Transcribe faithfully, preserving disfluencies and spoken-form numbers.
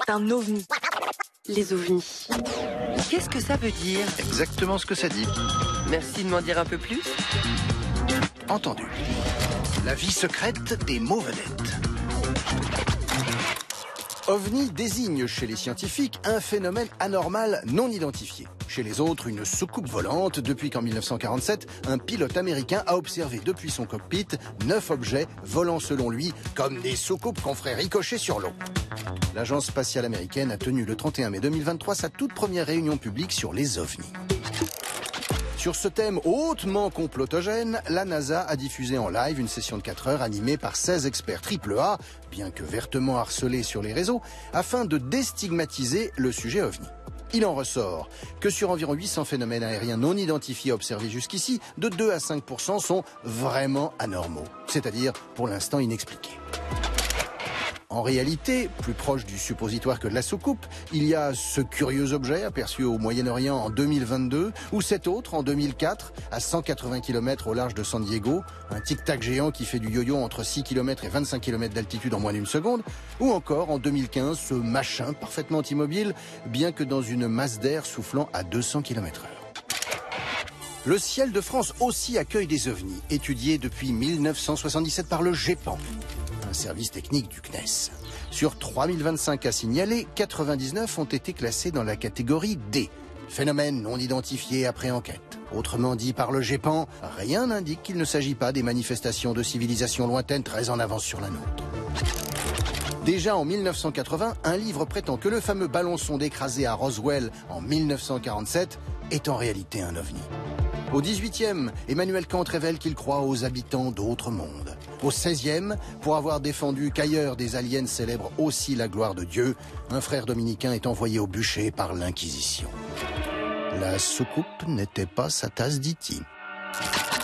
Un ovni. Les ovnis. Qu'est-ce que ça veut dire? Exactement ce que ça dit. Merci de m'en dire un peu plus. Entendu. La vie secrète des mots-vedettes. OVNI désigne chez les scientifiques un phénomène anormal non identifié. Chez les autres, une soucoupe volante, depuis qu'en mille neuf cent quarante-sept, un pilote américain a observé depuis son cockpit neuf objets volant selon lui comme des soucoupes qu'on ferait ricocher sur l'eau. L'agence spatiale américaine a tenu le trente et un mai deux mille vingt-trois sa toute première réunion publique sur les ovnis. Sur ce thème hautement complotogène, la NASA a diffusé en live une session de quatre heures animée par seize experts triple A, bien que vertement harcelés sur les réseaux, afin de déstigmatiser le sujet OVNI. Il en ressort que sur environ huit cents phénomènes aériens non identifiés observés jusqu'ici, de deux à cinq pour cent sont vraiment anormaux, c'est-à-dire pour l'instant inexpliqués. En réalité, plus proche du suppositoire que de la soucoupe, il y a ce curieux objet aperçu au Moyen-Orient en deux mille vingt-deux, ou cet autre en deux mille quatre, à cent quatre-vingts kilomètres au large de San Diego, un tic-tac géant qui fait du yo-yo entre six kilomètres et vingt-cinq kilomètres d'altitude en moins d'une seconde, ou encore en deux mille quinze, ce machin parfaitement immobile, bien que dans une masse d'air soufflant à deux cents kilomètres heure. Le ciel de France aussi accueille des ovnis, étudiés depuis mille neuf cent soixante-dix-sept par le GEPAN, un service technique du C N E S. Sur trois mille vingt-cinq cas signalés, quatre-vingt-dix-neuf ont été classés dans la catégorie D, phénomène non identifié après enquête. Autrement dit par le GEPAN, rien n'indique qu'il ne s'agit pas des manifestations de civilisations lointaines très en avance sur la nôtre. Déjà en mille neuf cent quatre-vingts, un livre prétend que le fameux ballon sonde écrasé à Roswell en mille neuf cent quarante-sept est en réalité un ovni. Au dix-huitième, Emmanuel Kant révèle qu'il croit aux habitants d'autres mondes. Au seizième, pour avoir défendu qu'ailleurs des aliens célèbrent aussi la gloire de Dieu, un frère dominicain est envoyé au bûcher par l'Inquisition. La soucoupe n'était pas sa tasse d'E T